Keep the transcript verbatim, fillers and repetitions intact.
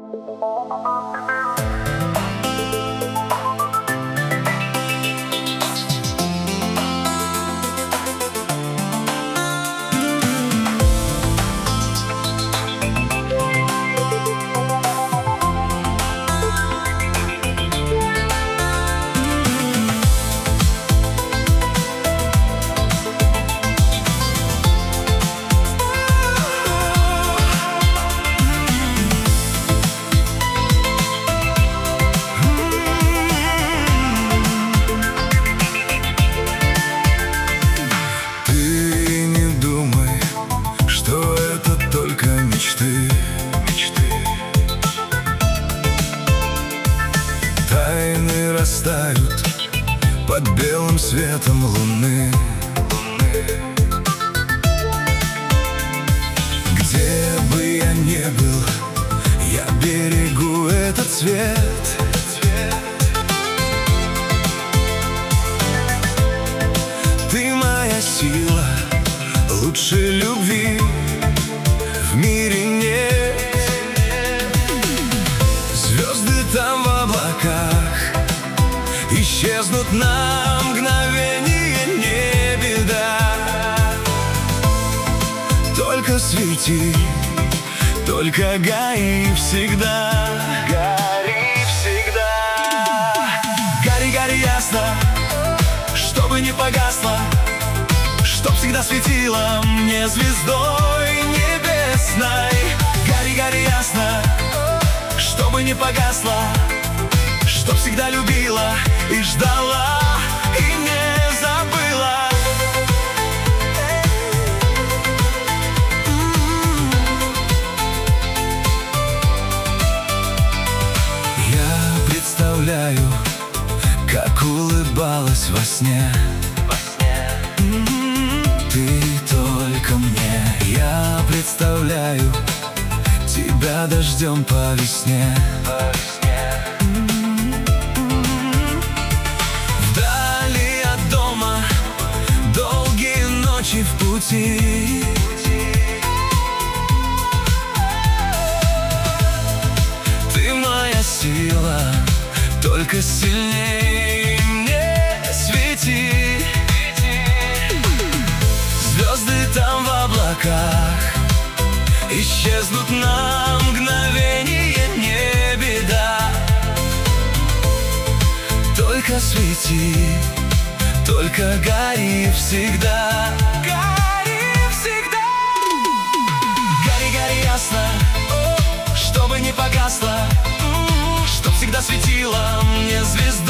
Тайны растают под белым светом луны. Где бы я ни был, я берегу этот цвет. Ты моя сила, лучше любви в мире нет. Звезды там в облаках исчезнут на мгновение, не беда. Только свети, только гори всегда. Гори всегда. Гори, гори ясно, чтобы не погасло, чтоб всегда светила мне звездой небесной. Гори, гори ясно, чтобы не погасло, чтоб всегда любила и ждала, и не забыла. Я представляю, как улыбалась во сне. Ты только мне. Я представляю тебя дождем по весне. Вдали от дома долгие ночи в пути. Ты моя сила, только сильней мне свети. Звезды там в облаках исчезнут на мгновение, не беда. Только свети, только гори всегда. Гори всегда. Гори, гори ясно, чтобы не погасло, чтоб всегда светила мне звезда.